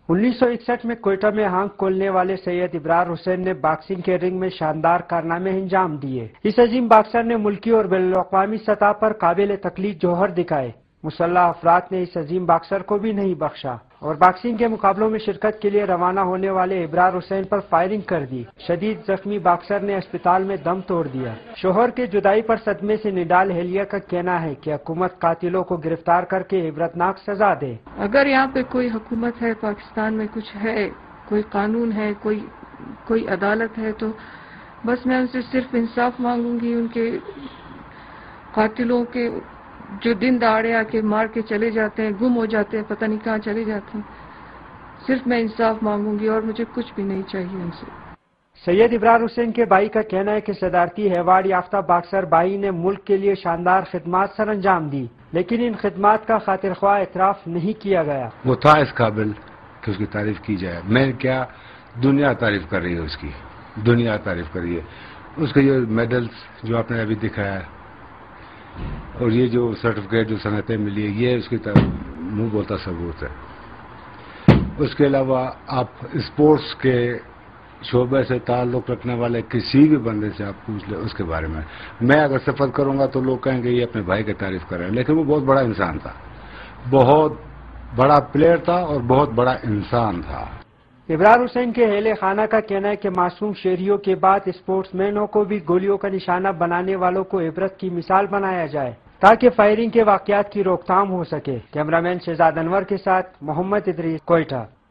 1961 میں کوئٹہ میں ہانک کھولنے والے سید ابرار حسین نے باکسنگ کے رنگ میں شاندار کارنامے انجام دیے۔ اس عظیم باکسر نے ملکی اور بین الاقوامی سطح پر قابل تقلید جوہر دکھائے۔ مسلح افراد نے اس عظیم باکسر کو بھی نہیں بخشا اور باکسنگ کے مقابلوں میں شرکت کے لیے روانہ ہونے والے ابرار حسین پر فائرنگ کر دی۔ شدید زخمی باکسر نے اسپتال میں دم توڑ دیا۔ شوہر کے جدائی پر صدمے سے نڈال ہیلیا کا کہنا ہے کہ حکومت قاتلوں کو گرفتار کر کے عبرتناک سزا دے۔ اگر یہاں پہ کوئی حکومت ہے، پاکستان میں کچھ ہے، کوئی قانون ہے، کوئی عدالت ہے، تو بس میں ان سے صرف انصاف مانگوں گی۔ ان کے قاتلوں کے جو دن دہاڑے آ کے مار کے چلے جاتے ہیں، گم ہو جاتے ہیں، پتہ نہیں کہاں چلے جاتے ہیں، صرف میں انصاف مانگوں گی اور مجھے کچھ بھی نہیں چاہیے ان سے۔ سید ابرار حسین کے بھائی کا کہنا ہے کہ صدارتی ایوارڈ یافتہ باکسر بھائی نے ملک کے لیے شاندار خدمات سر انجام دی، لیکن ان خدمات کا خاطر خواہ اعتراف نہیں کیا گیا۔ وہ تھا اس قابل کہ اس کی تعریف کی جائے۔ میں کیا، دنیا تعریف کر رہی ہے، اس کی دنیا تعریف کر رہی ہے۔ اس کے یہ میڈلز جو آپ نے ابھی دکھایا ہے اور یہ جو سرٹیفکیٹ جو صنعتیں ملی ہے، یہ اس کی منہ بولتا ثبوت ہے۔ اس کے علاوہ آپ اسپورٹس کے شعبے سے تعلق رکھنے والے کسی بھی بندے سے آپ پوچھ لیں اس کے بارے میں، میں اگر صفت کروں گا تو لوگ کہیں گے یہ اپنے بھائی کی تعریف کر رہے ہیں، لیکن وہ بہت بڑا انسان تھا، بہت بڑا پلیئر تھا اور بہت بڑا انسان تھا۔ ابرار حسین کے اہل خانہ کا کہنا ہے کہ معصوم شہریوں کے بعد اسپورٹس مینوں کو بھی گولیوں کا نشانہ بنانے والوں کو عبرت کی مثال بنایا جائے تاکہ فائرنگ کے واقعات کی روک تھام ہو سکے۔ کیمرہ مین شہزاد انور کے ساتھ محمد ادریس، کوئٹہ۔